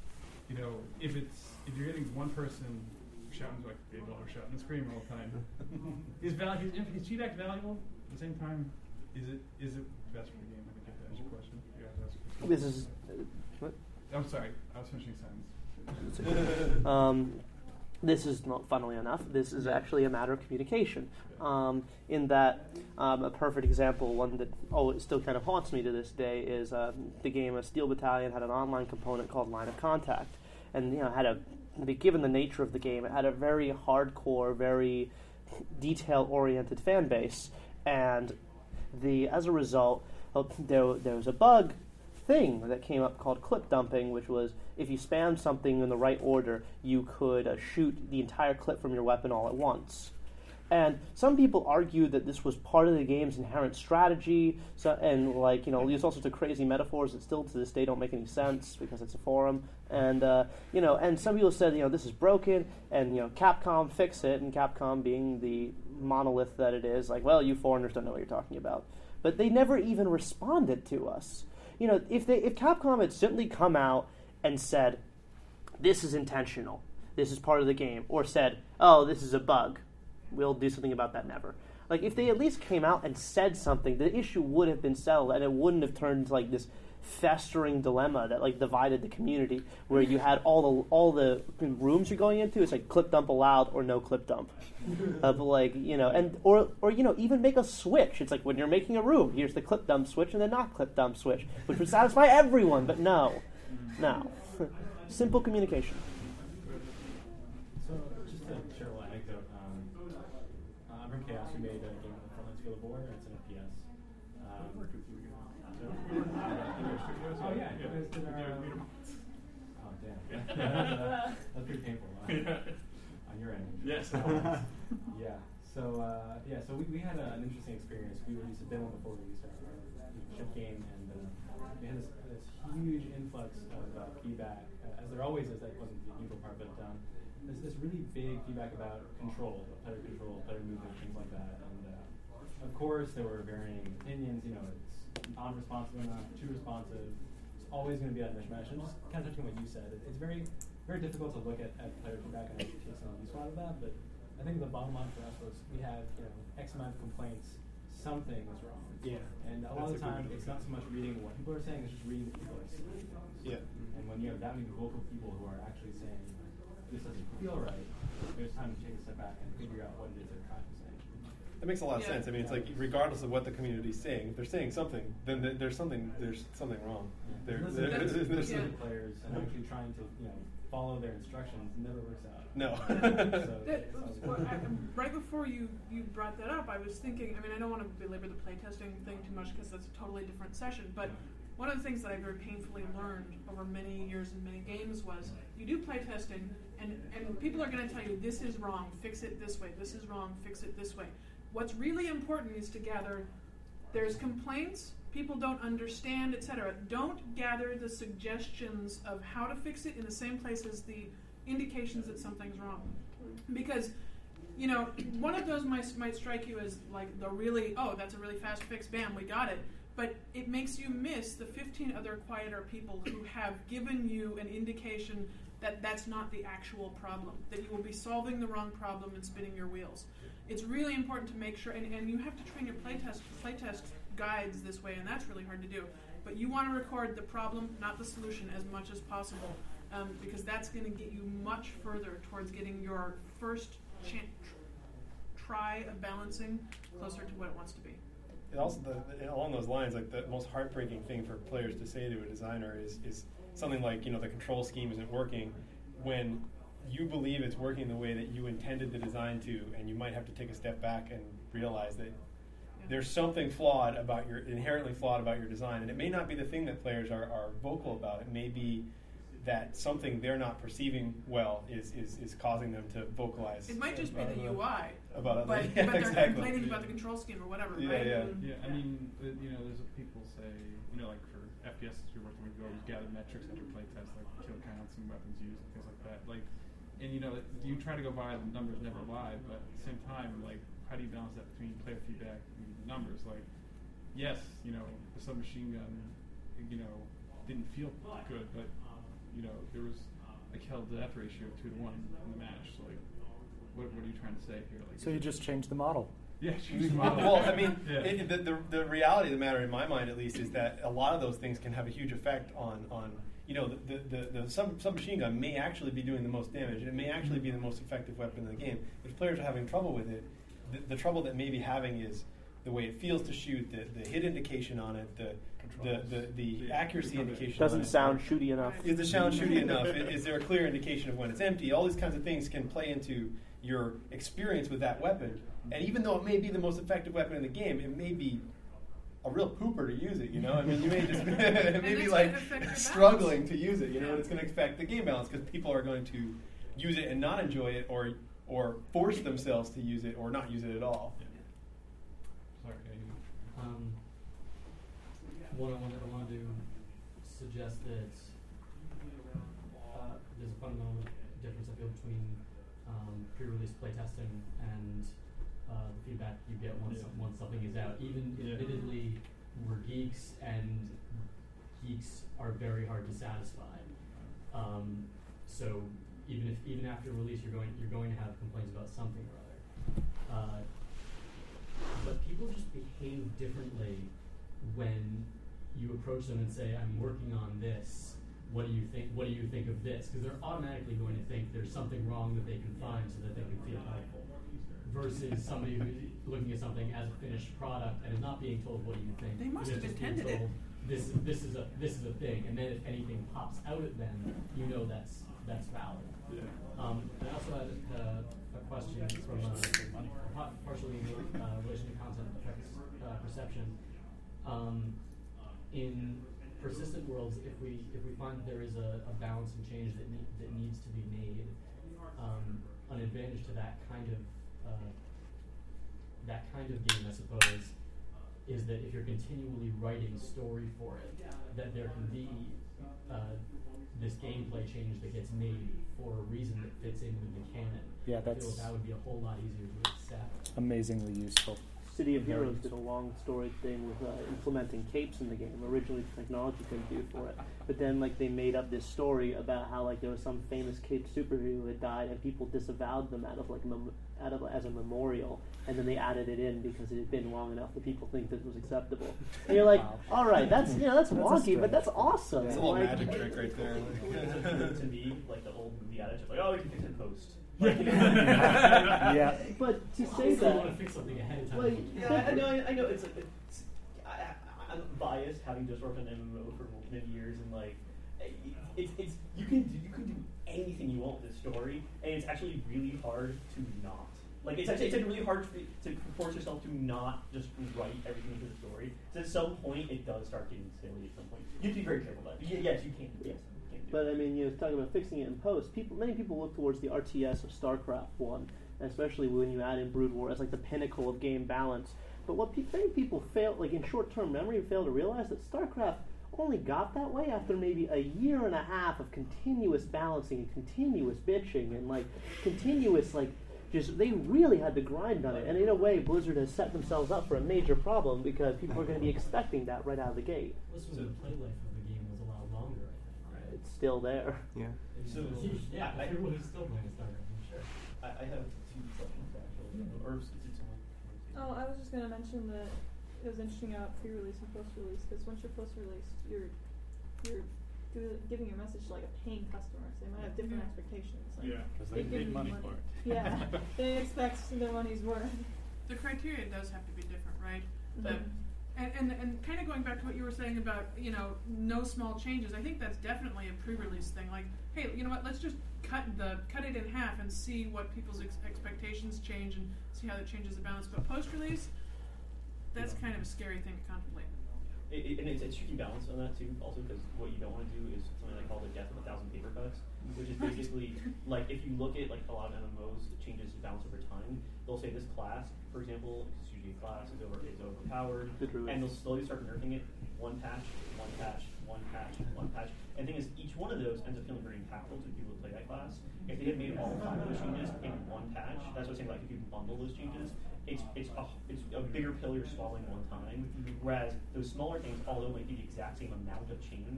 you know, if it's if you're getting one person shouting like Babel or shouting and screaming all the time, is value is, is feedback valuable? At the same time, is it is it best for the game? I think if that's your question. Yeah, that's This is. Uh, what? I'm sorry, I was finishing a sentence. um, this is not, funnily enough, this is actually a matter of communication. Um, in that, um, a perfect example, one that oh, it still kind of haunts me to this day, is uh, the game of Steel Battalion had an online component called Line of Contact, and you know had a, given the nature of the game, it had a very hardcore, very detail-oriented fan base, and the as a result, uh, there there was a bug thing that came up called clip dumping, which was if you spam something in the right order, you could uh, shoot the entire clip from your weapon all at once. And some people argued that this was part of the game's inherent strategy, so, and like you know, use all sorts of crazy metaphors that still to this day don't make any sense because it's a forum. And uh, you know, and some people said you know this is broken, and you know, Capcom fix it. And Capcom, being the monolith that it is, like, well, you foreigners don't know what you're talking about. But they never even responded to us. You know, if they if Capcom had simply come out and said, "This is intentional, this is part of the game," or said, "Oh, this is a bug, we'll do something about that," never. Like, if they at least came out and said something, the issue would have been settled, and it wouldn't have turned into like this festering dilemma that like divided the community, where you had all the all the rooms you're going into. It's like clip dump allowed or no clip dump. Uh, but like you know, and or or you know, even make a switch. It's like when you're making a room, here's the clip dump switch and the not clip dump switch, which would satisfy everyone. But no, no, simple communication. So just to share a little anecdote, um, uh, I'm from Chaos. We made a game called Frontline Field of War. It's an F P S. Um, Worked with you again. Oh yeah, you guys did our, um, oh damn, that's, that's pretty painful uh, on your end. Yes. Yeah. So uh, yeah, so we, we had uh, an interesting experience. We released a demo before we released our, our ship game, and uh, we had this, this huge influx of uh, feedback, uh, as there always is. That wasn't the usual part, but um, there's this really big feedback about control, player control, player movement, things like that. And uh, of course, there were varying opinions. You know, it's non-responsive enough, too responsive. It's always going to be that mishmash. And just kind of touching on what you said, it, it's very, very difficult to look at, at player feedback and actually take some use out of that. But I think the bottom line for us was we have you know X amount of complaints. Something is wrong. Yeah. And a lot of the time, it's not so much reading what people are saying; it's just reading what people are saying. Yeah. And when you have that many vocal people who are actually saying this doesn't feel right, there's time to take a step back and figure out what it is they're trying to say. That makes a lot of Yeah. sense. I mean, it's like regardless of what the community's saying, if they're saying something, then th- there's something there's something wrong. There, Listening there- to there's- there's- yeah. the players and actually trying to you know follow their instructions never works out. No. So That, it's always- well, I, right before you, you brought that up, I was thinking, I mean, I don't want to belabor the playtesting thing too much because that's a totally different session, but one of the things that I very painfully learned over many years and many games was you do playtesting, and, and people are going to tell you, this is wrong, fix it this way, this is wrong, fix it this way. What's really important is to gather, there's complaints, people don't understand, et cetera. Don't gather the suggestions of how to fix it in the same place as the indications that something's wrong. Because, you know, one of those might, might strike you as like the really, oh, that's a really fast fix, bam, we got it. But it makes you miss the fifteen other quieter people who have given you an indication that that's not the actual problem, that you will be solving the wrong problem and spinning your wheels. It's really important to make sure, and, and you have to train your playtest playtest guides this way, and that's really hard to do. But you want to record the problem, not the solution, as much as possible. Um, because that's going to get you much further towards getting your first chan- tr- try of balancing closer to what it wants to be. It also, the, the, along those lines, like the most heartbreaking thing for players to say to a designer is, is something like, you know, the control scheme isn't working when you believe it's working the way that you intended the design to, and you might have to take a step back and realize that Yeah. there's something flawed about your, inherently flawed about your design, and it may not be the thing that players are, are vocal about. It may be that something they're not perceiving well is, is, is causing them to vocalize. It might just be about the other- U I, About other, but, yeah, but they're exactly. complaining about the control scheme or whatever, Yeah, right? yeah. And- Yeah, I mean, uh, you know, there's people say, you know, like for F P S, you're working with, you always gather metrics after play tests, like kill counts and weapons used and things like that. Like, and you know, you try to go by the numbers never lie, but at the same time, like, how do you balance that between player feedback and numbers? Like, yes, you know, the submachine gun, you know, didn't feel good, but you know, there was like held the death ratio of two to one in the match. So like, what what are you trying to say here? Like, So you just changed the model. yeah, choose the model. Well, I mean, Yeah. it, the, the the reality of the matter, in my mind at least, is that a lot of those things can have a huge effect on on you know the the, the, the sub, submachine gun may actually be doing the most damage, and it may actually be the most effective weapon in the game. If players are having trouble with it, the, the trouble that may be having is the way it feels to shoot, the, the hit indication on it, the the, the, the The- accuracy the- indication. Doesn't on it. sound shooty enough. Is the sound shooty enough? I- Is there a clear indication of when it's empty? All these kinds of things can play into your experience with that weapon. And even though it may be the most effective weapon in the game, it may be a real pooper to use it. You know, I mean, you may just it may be it's like gonna affect your struggling balance. to use it. You know, Yeah. and it's going to affect the game balance because people are going to use it and not enjoy it, or or force themselves to use it or not use it at all. Sorry, you- Um, one I want I want to suggest that uh, there's a fundamental difference I feel between um, pre-release playtesting and uh, the feedback you get once Yeah. once something is out. Even Yeah. admittedly, we're geeks, and geeks are very hard to satisfy. Um, so even if even after release, you're going you're going to have complaints about something or other. Uh, but people just behave differently when you approach them and say, "I'm working on this. What do you think? What do you think of this?" Because they're automatically going to think there's something wrong that they can find so that they can feel helpful. Versus somebody who's looking at something as a finished product and is not being told, "What do you think?" They must They're have just being intended it. told, This is this is a this is a thing, and then if anything pops out at them, you know that's that's valid. Yeah. Um, I also had uh, a question from uh, pa- partially in uh, relation to content affects uh, perception. Um, in persistent worlds, if we if we find there is a, a balance and change that ne- that needs to be made, um, an advantage to that kind of uh, that kind of game, I suppose, is that if you're continually writing story for it, that there can be uh, this gameplay change that gets made for a reason that fits in with the canon. Yeah, I feel that's- that would be a whole lot easier to accept. Amazingly useful. City of Heroes did a long story thing with uh, implementing capes in the game. Originally, the technology couldn't do for it, but then like they made up this story about how like there was some famous cape superhero who had died, and people disavowed them out of like mem- out of as a memorial, and then they added it in because it had been long enough that people think that it was acceptable. And you're like, Wow. all right, that's you know that's, That's a wonky, stretch. but that's awesome. It's a little Like- magic trick right there. To me, like the old movie adage of like, oh, we can fix it post. Yeah. But to Well, say if you that, want to fix something ahead of time. like, Yeah, I know. I know. It's, it's I, I'm biased, having just worked on M M O for many years, and like, it's it's you can do, you can do anything you want with this story, and it's actually really hard to not. Like, it's actually it's actually really hard to, to force yourself to not just write everything into the story. So at some point, it does start getting silly. At some point, you have to be very careful about it. Y- Yes, you can. Yes, you can do But it. I mean, you know, talking about fixing it in post, people, many people look towards the R T S of StarCraft One, especially when you add in Brood War as like the pinnacle of game balance. But what pe- many people fail, like in short-term memory, fail to realize that StarCraft only got that way after maybe a year and a half of continuous balancing and continuous bitching and like continuous like. Just they really had to grind on it, and in a way, Blizzard has set themselves up for a major problem because people are going to be expecting that right out of the gate. This was the play life of the game was a lot longer, I think. It's still there. Yeah. So, yeah, I- I- everyone who's still playing StarCraft, I'm sure. I, I have two questions actually, or is it someone? Oh, I was just going to mention that it was interesting about pre-release and post-release, because once you're post-release, you're you're do, giving your message to like a paying customer, so they might have different Mhm. expectations. Like, Yeah, 'cause they give paid you money for it. Yeah, they expect their money's worth. The criteria does have to be different, right? But Mhm. and, and and kind of going back to what you were saying about, you know, no small changes. I think that's definitely a pre-release thing. Like, hey, you know what? Let's just cut the cut it in half and see what people's ex- expectations change and see how that changes the balance. But post-release, that's kind of a scary thing to contemplate. It, it, and it's a tricky balance on that too, also because what you don't want to do is something they call the death of a thousand paper cuts, which is basically like if you look at like a lot of M M Os, it changes balance over time. They'll say this class, for example, it's usually a class is over is overpowered, The druid. and they'll slowly start nerfing it one patch, one patch, one patch, one patch. And the thing is, each one of those ends up feeling very impactful to people who play that class. If they had made all five of those changes in one patch, that's what I'm saying. Like if you bundle those changes, it's it's a it's a bigger pill you're swallowing one time. Whereas those smaller things, although might be the exact same amount of change,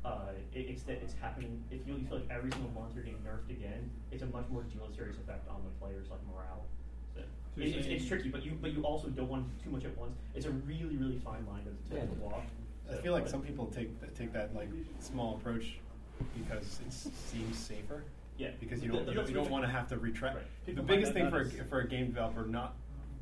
uh, it, it's that it's happening. If you feel like every single month you're getting nerfed again, it's a much more deleterious effect on the players' like morale. So So it, you're it's, it's saying- tricky, but you but you also don't want to do too much at once. It's a really really fine line to, to Yeah. walk. I So, feel like but- some people take take that like small approach because it seems safer. Yeah. Because you Th- don't you th- don't, that's you don't what- want to have to retract. Right. The People biggest find thing that for a, nuts. for a game developer, not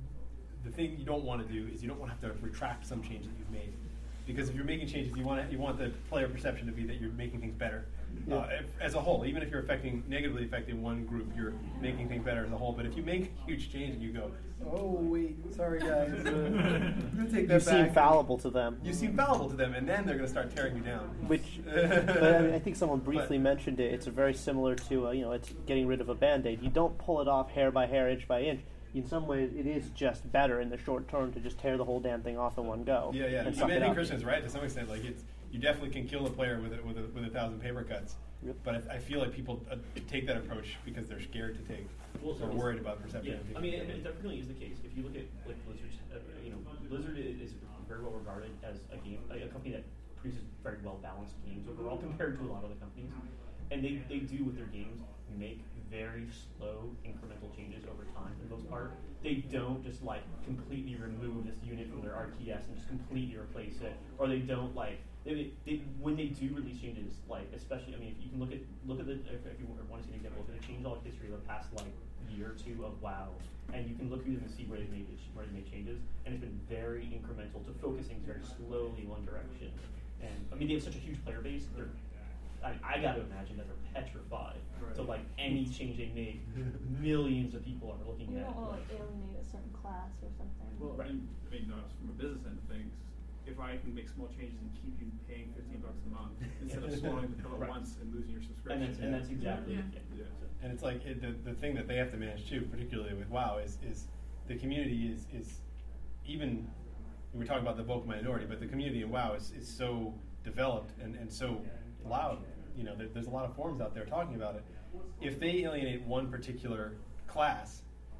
the thing you don't want to do is you don't want to have to retract some change that you've made. Because if you're making changes, you want to, you want the player perception to be that you're making things better Yeah. uh, if, as a whole. Even if you're affecting negatively affecting one group, you're making things better as a whole. But if you make a huge change and you go, oh wait, sorry guys, uh, I'm gonna take that You back. seem fallible to them. You seem fallible to them, and then they're going to start tearing you down. Which, but I, mean, I think someone briefly But- mentioned it. It's very similar to, uh, you know, it's getting rid of a Band-Aid. You don't pull it off hair by hair, inch by inch. In some ways, it is just better in the short term to just tear the whole damn thing off in one go. Yeah, yeah. And I suck mean, I it think up. Christian's right to some extent. Like, it's you definitely can kill a player with a, with a, with a thousand paper cuts. Yep. But I, I feel like people uh, take that approach because they're scared to take, Well, so or it's- worried about perception. Yeah, and I mean, taking it, it definitely is the case. If you look at like Blizzard's, uh, you know, Blizzard i- is very well regarded as a game, a, a company that produces very well balanced games overall compared to a lot of other companies, and they they do with their games make very slow incremental changes over time for the most part. They don't just like completely remove this unit from their R T S and just completely replace it, or they don't like they, they when they do release changes, like especially I mean if you can look at look at the if, if you want to see an example, look at the change log history of the past like year or two of WoW, and you can look through them and see where they've made where they've made changes, and it's been very incremental to focusing very slowly in one direction. And I mean they have such a huge player base. They're I, I got to imagine that they're petrified Right. to like any change they make. Millions of people are looking You at. don't want like, to like alienate a certain class or something. Well, and, I mean, no, from a business end of things, if I can make small changes and keep you paying fifteen bucks a month instead of swallowing the pill at Right. once and losing your subscription. and that's and that's exactly Yeah. yeah. Yeah. And it's like it, the the thing that they have to manage too, particularly with WoW, is is the community is is even we're talking about the vocal minority, but the community in WoW is, is so developed and, and so loud. You know, there, there's a lot of forums out there talking about it. If they alienate one particular class,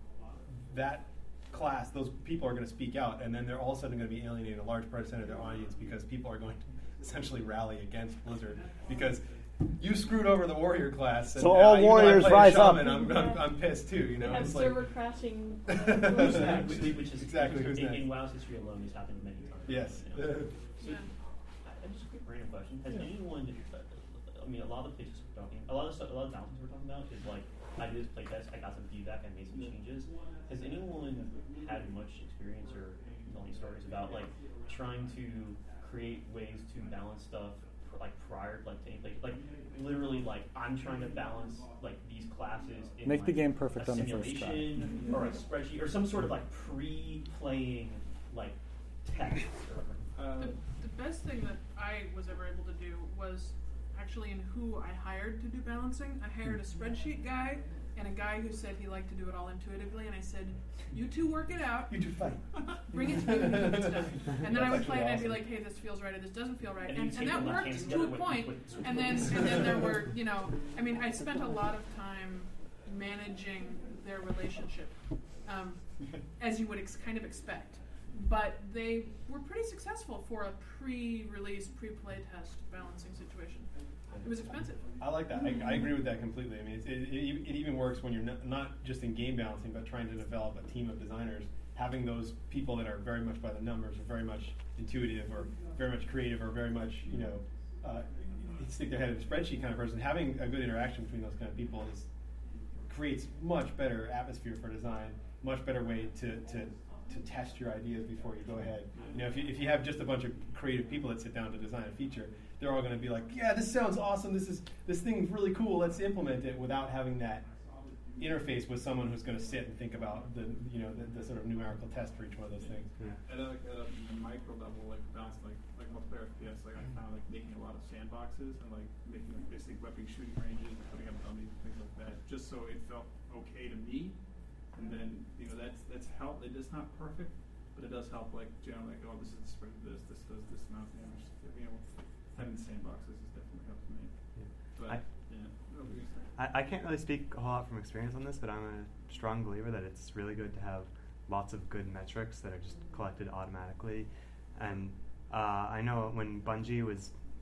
that class, those people are going to speak out, and then they're all of a sudden going to be alienating a large percent of their audience because people are going to essentially rally against Blizzard because you screwed over the warrior class. And So now, all even though I warriors play a rise up. shaman, I'm, I'm, I'm pissed too. You know, They have it's like server crashing. uh, Who's glitches. next? Which, which is Exactly, which who's in, next? in WoW's history alone has happened many times. yes. You know? So, Yeah. I- just a quick random question: Has Yeah. anyone? uh, I mean, a lot of the places we're talking, a lot of stuff, a lot of balancing we're talking about is like I did this playtest, I got some feedback, I made some changes. Has anyone had much experience or any stories about like trying to create ways to balance stuff pr- like prior, like to any play, like literally like I'm trying to balance like these classes in Make like, the game perfect a on the first try. simulation or a spreadsheet or some sort of like pre-playing like test or whatever. Uh, The, the best thing that I was ever able to do was actually in who I hired to do balancing. I hired a spreadsheet guy and a guy who said he liked to do it all intuitively, and I said, "You two work it out. You do fight. Bring it to me and do good stuff." And then I would That's play and I'd actually be like, "Hey, this feels right, or this doesn't feel right," And and, you and take that the left worked hands to together a with- point. with switch And then words. and then there were, you know, I mean, I spent a lot of time managing their relationship, um, as you would ex- kind of expect. But they were pretty successful for a pre-release, pre-play test balancing situation. It was expensive. I like that. I, I agree with that completely. I mean, it's, it, it, it even works when you're not, not just in game balancing, but trying to develop a team of designers. Having those people that are very much by the numbers, or very much intuitive, or very much creative, or very much, you know, uh, stick their head in a spreadsheet kind of person. Having a good interaction between those kind of people is creates much better atmosphere for design, much better way to, to to test your ideas before you go ahead. You know, if you, if you have just a bunch of creative people that sit down to design a feature, they're all going to be like, yeah, this sounds awesome. This is this thing's really cool. Let's implement it, without having that interface with someone who's going to sit and think about the you know the, the sort of numerical test for each one of those things. Yeah. At a, at a micro level, like balancing like like multiplayer F P S, like I found like making a lot of sandboxes and like making like basic weapon shooting ranges and putting up dummies and things like that, just so it felt okay to me. And then you know that's that's helped. It is not perfect, but it does help. Like generally, like oh, this is the spread of this. This does this amount of damage. You know, having sandboxes has definitely helped me. Yeah. But I- yeah, what were you saying? I, I can't really speak a whole lot from experience on this, but I'm a strong believer that it's really good to have lots of good metrics that are just collected automatically. And uh, I know when Bungie was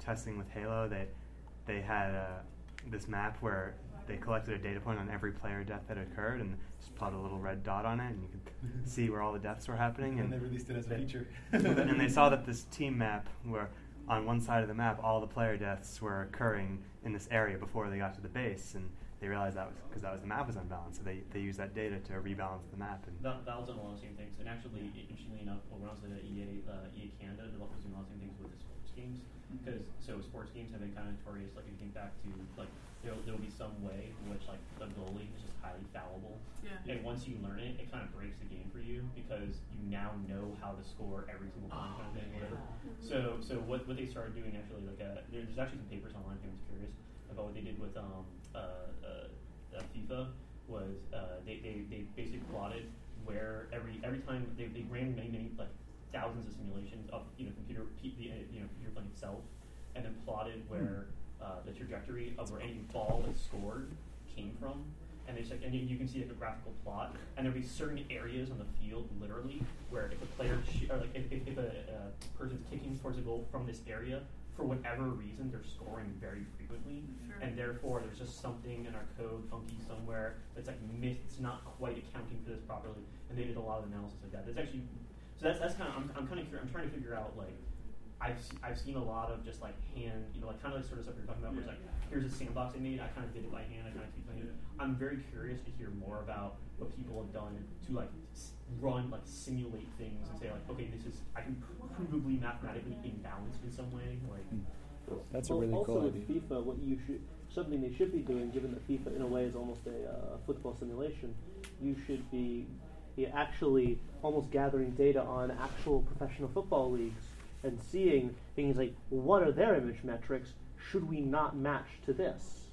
testing with Halo, they they had uh, this map where they collected a data point on every player death that occurred and just plotted a little red dot on it, and you could see where all the deaths were happening. And, and they released it as a they, feature. and they saw that this team map, where on one side of the map all the player deaths were occurring in this area before they got to the base, and they realized that was because that was the map was unbalanced. So they, they used that data to rebalance the map. And Val- Valve's done a lot of the same things, and actually, interestingly enough, when I was at E A, uh, E A Canada, they're doing a lot of the same things with the sports games. Because so sports games have been kind of notorious. Like if you think back to like there'll there'll be some way in which like the goalie is just highly fallible. Yeah. And once you learn it, it kind of breaks the game for you because you now know how to score every single time, kind of thing, whatever. So so what what they started doing actually like uh, there, there's actually some papers online if anyone's curious about what they did with um uh, uh, uh FIFA was uh, they, they they basically plotted where every every time they they ran many many like thousands of simulations of you know computer P, the uh, you know computer playing itself, and then plotted where uh, the trajectory of where any ball is scored came from, and they said, and you, you can see like a graphical plot, and there'll be certain areas on the field literally where if a player sh- or like if, if, if a uh, person's kicking towards a goal from this area, for whatever reason they're scoring very frequently, Sure. and therefore there's just something in our code funky somewhere that's like mis- it's not quite accounting for this properly, and they did a lot of analysis like that. That's actually So that's that's kind of I'm I'm kind of curious. I'm trying to figure out like I've se- I've seen a lot of just like hand you know like kind of like sort of stuff you're talking about where it's like here's a sandbox I made, I kind of did it by hand, I kind of keep playing it. I'm very curious to hear more about what people have done to like s- run like simulate things and say like okay this is I can provably mathematically imbalanced in some way like. That's a well, really also cool with idea. FIFA, what you should something they should be doing, given that FIFA in a way is almost a uh, football simulation, you should be yeah, actually almost gathering data on actual professional football leagues and seeing things like, well, what are their image metrics? Should we not match to this?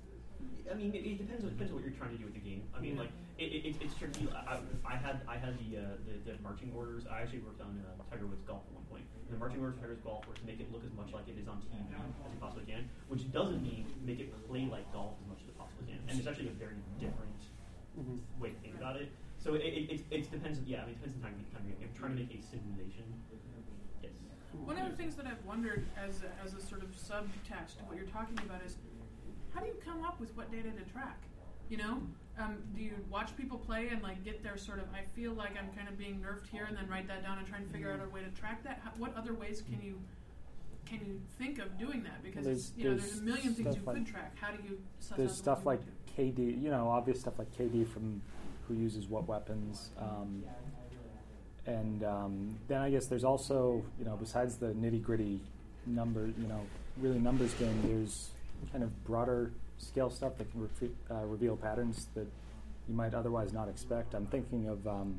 I mean, it, it depends. On, it depends on what you're trying to do with the game. I mean, Yeah. like it, it, it's tricky. I, I had I had the, uh, the the marching orders. I actually worked on uh, Tiger Woods golf at one point. The marching orders of Tiger Woods golf were to make it look as much like it is on T V as you possibly can, which doesn't mean make it play like golf as much as it possibly can. And it's actually a very different Mm-hmm. way to think about it. So it it, it, it depends. Yeah, I mean, it depends on time. Time if you're trying to make a simulation. Yes. One of the things that I've wondered as a, as a sort of subtext to what you're talking about is how do you come up with what data to track? You know, um, do you watch people play and like get their sort of I feel like I'm kind of being nerfed here and then write that down and try and figure out a way to track that? How, what other ways can you can you think of doing that? Because There's- it's, you know, there's there's a million things you stuff like- could track. How do you suss There's out stuff the like ones K D, you know, obvious stuff like K D from who uses what weapons. Um, and um, then I guess there's also, you know, besides the nitty gritty number, you know, really numbers game, there's kind of broader scale stuff that can re- uh, reveal patterns that you might otherwise not expect. I'm thinking of um,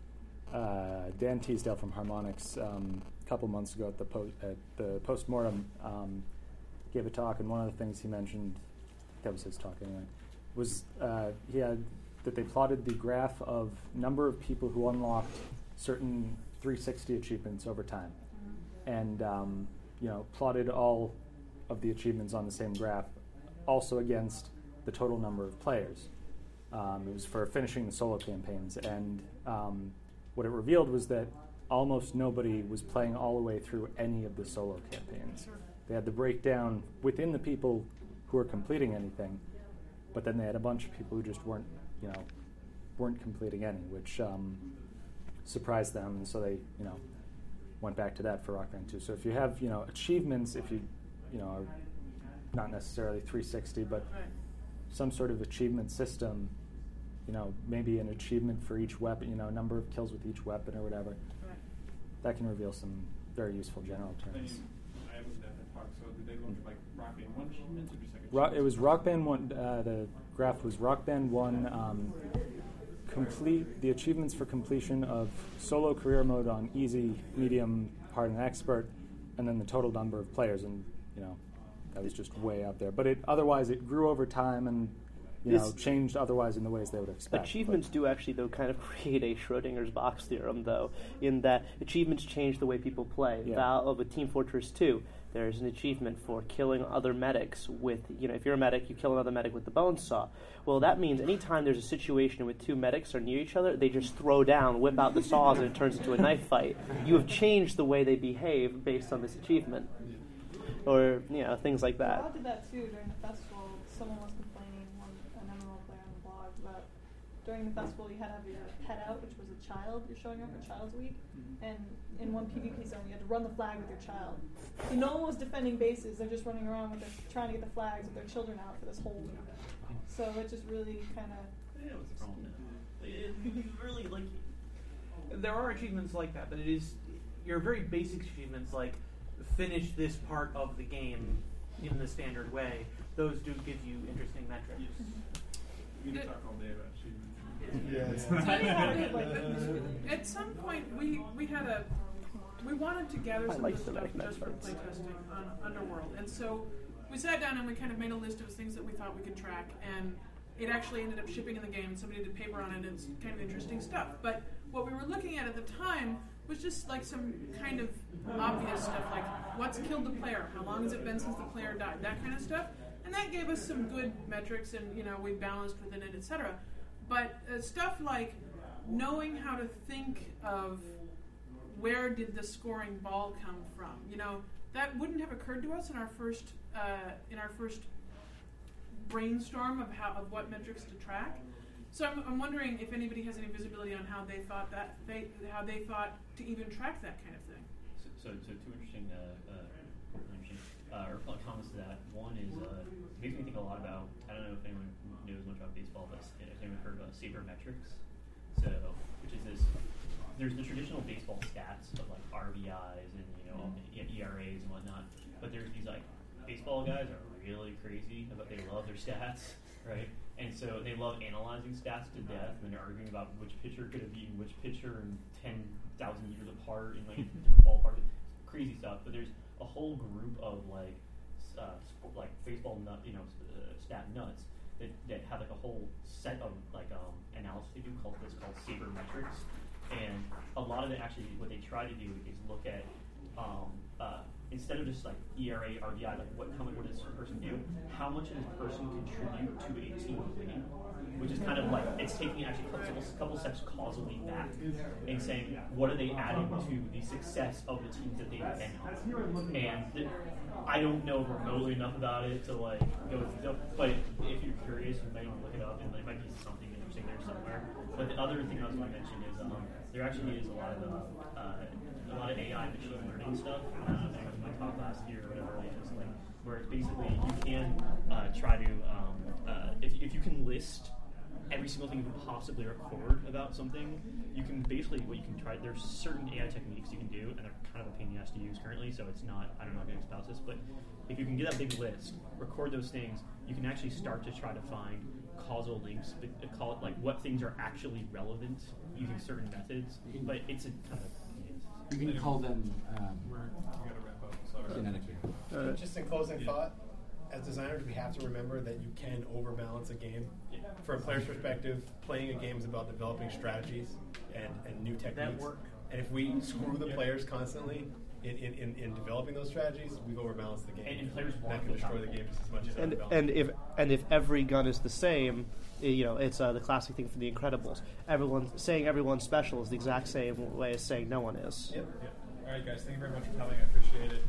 uh, Dan Teasdale from Harmonix um, a couple months ago at the, po- at the postmortem um, gave a talk, and one of the things he mentioned, that was his talk anyway, was uh, he had that they plotted the graph of number of people who unlocked certain three sixty achievements over time, and um, you know plotted all of the achievements on the same graph, also against the total number of players. Um, it was for finishing the solo campaigns, and um, what it revealed was that almost nobody was playing all the way through any of the solo campaigns. They had the breakdown within the people who were completing anything, but then they had a bunch of people who just weren't, you know, weren't completing any, which um, surprised them, and so they, you know, went back to that for Rock Band two. So if you have, you know, achievements, if you, you know, are not necessarily three sixty, but Right. some sort of achievement system, you know, maybe an achievement for each weapon, you know, number of kills with each weapon or whatever, Right. that can reveal some very useful general Then terms. you- I was at that talk, so did they go into like Rock Band one achievements or just like Ro- it achievements? was Rock Band one. Uh, the graph was Rock Band one. Um, complete the achievements for completion of solo career mode on easy, medium, hard, and expert, and then the total number of players. And you know, that was just way out there. But it otherwise it grew over time and you This- know changed otherwise in the ways they would expect. Achievements do actually, though, kind of create a Schrodinger's box theorem, though, in that achievements change the way people play. Yeah. Val of a Team Fortress two, there's an achievement for killing other medics with, you know, if you're a medic, you kill another medic with the bone saw. Well, that means anytime there's a situation where two medics are near each other, they just throw down, whip out the saws, and it turns into a knife fight. You have changed the way they behave based on this achievement. or you know things like that. I did that too during the festival. Someone was complaining, one an M M O player on the blog, about during the festival you had to have your pet out, which was a child. You're showing up for Child's Week, and in one PvP zone you had to run the flag with your child. So no one was defending bases; they're just running around with their, trying to get the flags with their children out for this whole week. So it just really kind of. Yeah, what's the problem? It, it really like. There are achievements like that, but it is your very basic achievements like finish this part of the game in the standard way. Those do give you interesting metrics. We can talk all day about achievements. Yeah. At some point, we we had a we wanted to gather I some like of the the stuff Mac just for Netflix. playtesting on Underworld, and so we sat down and we kind of made a list of things that we thought we could track, and it actually ended up shipping in the game. And somebody did paper on it. And it's kind of interesting stuff, but what we were looking at at the time was just like some kind of obvious stuff, like what's killed the player, how long has it been since the player died, that kind of stuff. And that gave us some good metrics, and you know we balanced within it, et cetera. But uh, stuff like knowing how to think of where did the scoring ball come from, you know, that wouldn't have occurred to us in our first uh, in our first brainstorm of how of what metrics to track. So I'm, I'm wondering if anybody has any visibility on how they thought that they how they thought to even track that kind of thing. So, so, so two interesting, uh, uh, interesting uh, or comments to that. One is uh, it makes me think a lot about. I don't know if anyone knows much about baseball, but if anyone heard about sabermetrics. So, which is this. There's the traditional baseball stats of like R B Is and you know E R As and whatnot, but there's these like baseball guys are really crazy about they love their stats, right? And so they love analyzing stats to death, and they're arguing about which pitcher could have beaten which pitcher in ten thousand years apart in like different ballparks, crazy stuff. But there's a whole group of like uh, sport, like baseball nut, you know, uh, stat nuts that, that have like a whole set of like um, analysis they do called this called sabermetrics. And a lot of it actually, what they try to do is look at um, uh, instead of just like E R A, R B I, like what how much what does this person do? How much does this person contribute to a team winning? Which is kind of like it's taking actually a couple, couple steps causally back and saying what are they adding to the success of the teams that they've been on? And th- I don't know remotely enough about it to like go through, but if you're curious, you might look it up, and there might be something interesting there somewhere. But the other thing I was going to mention is um, there actually is a lot of uh, uh, a lot of A I machine learning stuff. I don't know if anyone might talk last year or whatever it is, like where it's basically you can uh, try to um, uh, if if you can list every single thing you can possibly record about something, you can basically what you can try. There's certain A I techniques you can do, and they're kind of a pain in the ass to use currently. So it's not. I don't know if I can espouse this, but if you can get a big list, record those things, you can actually start to try to find causal links, but call it like what things are actually relevant using certain methods. But it's a kind of you can call them um, We're, we gotta wrap up. Sorry. genetically. Uh, Just in closing yeah. thought, as designers, we have to remember that you can overbalance a game. From a player's perspective, playing a game is about developing strategies and, and new techniques. work. And if we screw the Yeah. players constantly in, in, in, in developing those strategies, we've overbalanced the game. And- and players that want can to destroy the feel game just as much as And overbalance. and if and if every gun is the same, i- you know, it's uh, the classic thing from The Incredibles. Everyone saying everyone's special is the exact same way as saying no one is. Yep. Yeah. All right, guys. Thank you very much for coming. I appreciate it.